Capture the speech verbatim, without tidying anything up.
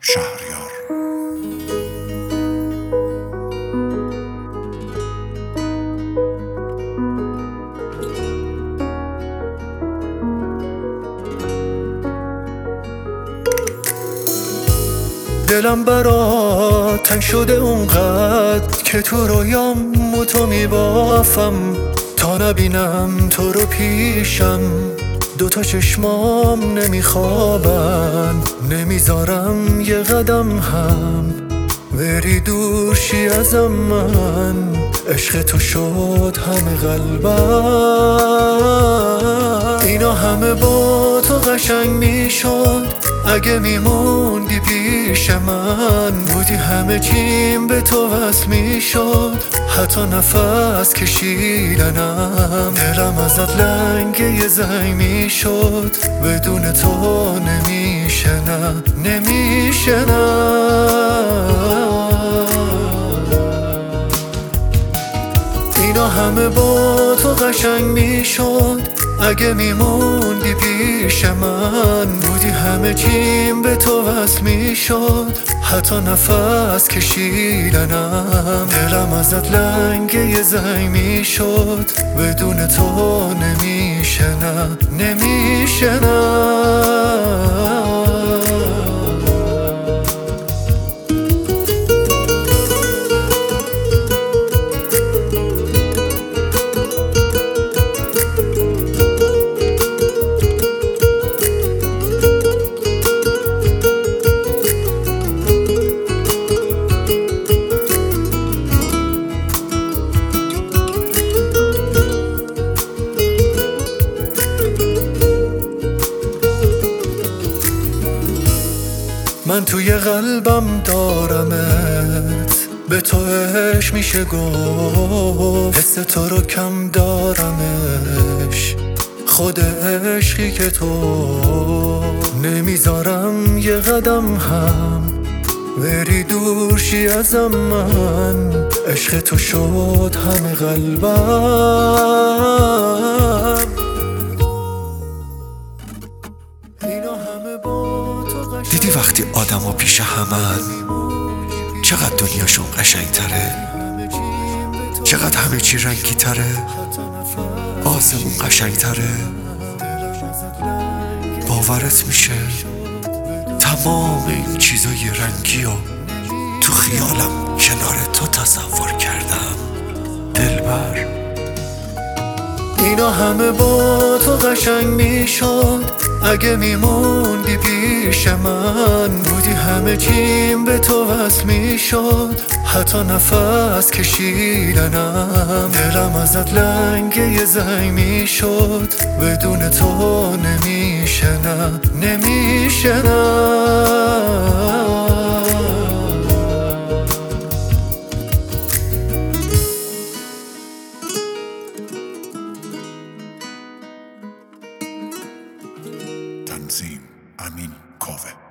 شهریار. دلم برات تنگ شده اونقدر که تو رویام تو میبافم، تا نبینم تو رو پیشم دوتا چشمام نمیخوابن، نمیذارم یه قدم هم بری دور شی ازم. من عشق تو شد همه قلبم، اینا همه با تو قشنگ میشد اگه میموندی پیش من. بودی همه چیم به تو وصل میشد، حتی نفس کشیدنم. دلم ازت لنگ یه زنگ میشد، بدون تو نمیشه، نه نمیشه نه. اینا همه با تو قشنگ میشد اگه میموندی پیش من. بودی همه چیم به تو وصل میشد، حتی نفس کشیدنم. دلم ازت لنگ یه زنگ میشد، بدون تو نمیشه، نه نمیشه نه. من توی قلبم دارمت، به تو عشق میشه گفت، حس تو رو کم دارمش، خود عشقی که تو نمیذارم یه قدم هم بری دور شی ازم. من عشق تو شد همه قلبم، اینا همه با تو قشنگ. دیدی وقتی آدم ها پیش همن چقدر دنیاشون قشنگ تره، چقدر همه چی رنگی تره، آسمون قشنگ تره. باورت میشه تمام این چیزای رنگی و تو خیالم کنار تو تصور کردم دلبر. اینا همه با تو قشنگ میشد اگه میموندی پیش من. بودی همه چیم به تو وصل میشد، حتی نفس کشیدنم. دلم ازت لنگ یه زنگ میشد، بدون تو نمیشه، نه نمیشه نه. تنظیم امین کاوه.